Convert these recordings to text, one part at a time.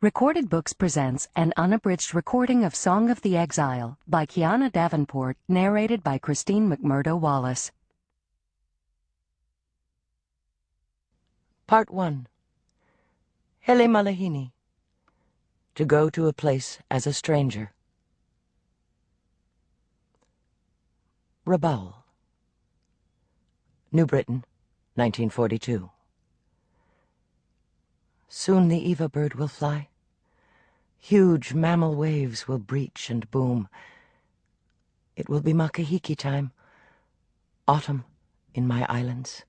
Recorded Books presents an unabridged recording of Song of the Exile by Kiana Davenport, narrated by Christine McMurdo Wallace. Part 1. Hele Malahini. To go to a place as a stranger. Rabaul. New Britain, 1942. Soon the Eva bird will fly. Huge mammal waves will breach and boom. It will be Makahiki time, autumn in my islands.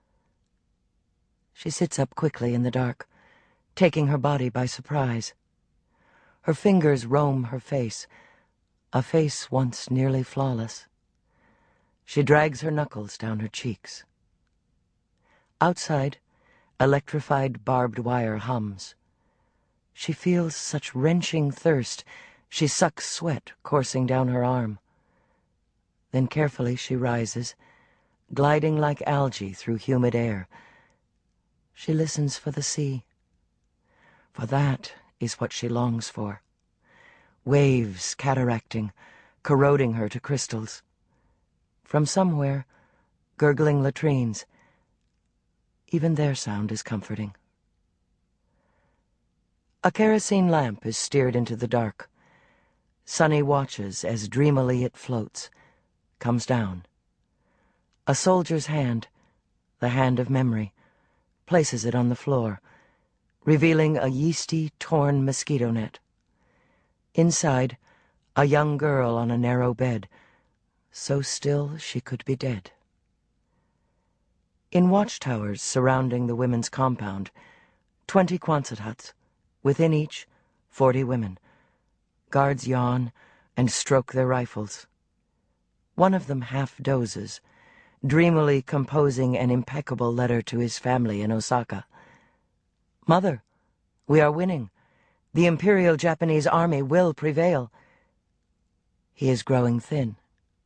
She sits up quickly in the dark, taking her body by surprise. Her fingers roam her face, a face once nearly flawless. She drags her knuckles down her cheeks. Outside, electrified barbed wire hums. She feels such wrenching thirst, she sucks sweat coursing down her arm. Then carefully she rises, gliding like algae through humid air. She listens for the sea. For that is what she longs for. Waves cataracting, corroding her to crystals. From somewhere, gurgling latrines. Even their sound is comforting. A kerosene lamp is steered into the dark. Sunny watches as dreamily it floats, comes down. A soldier's hand, the hand of memory, places it on the floor, revealing a yeasty, torn mosquito net. Inside, a young girl on a narrow bed, so still she could be dead. In watchtowers surrounding the women's compound, 20 Quonset huts, within each 40 women. Guards yawn and stroke their rifles. One of them half dozes, dreamily composing an impeccable letter to his family in Osaka. "Mother, we are winning. The Imperial Japanese Army will prevail." He is growing thin.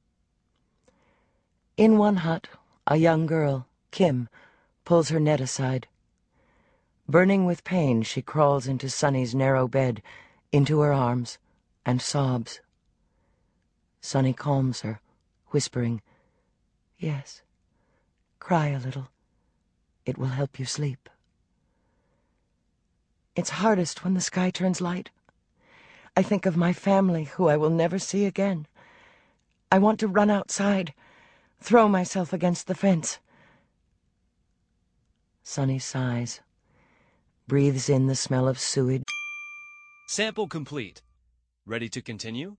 In one hut, a young girl, Kim, pulls her net aside. Burning with pain, she crawls into Sunny's narrow bed, into her arms, and sobs. Sunny calms her, whispering, "Yes, cry a little. It will help you sleep." It's hardest when the sky turns light. I think of my family, who I will never see again. I want to run outside, throw myself against the fence. Sunny sighs, breathes in the smell of sewage. Sample complete. Ready to continue?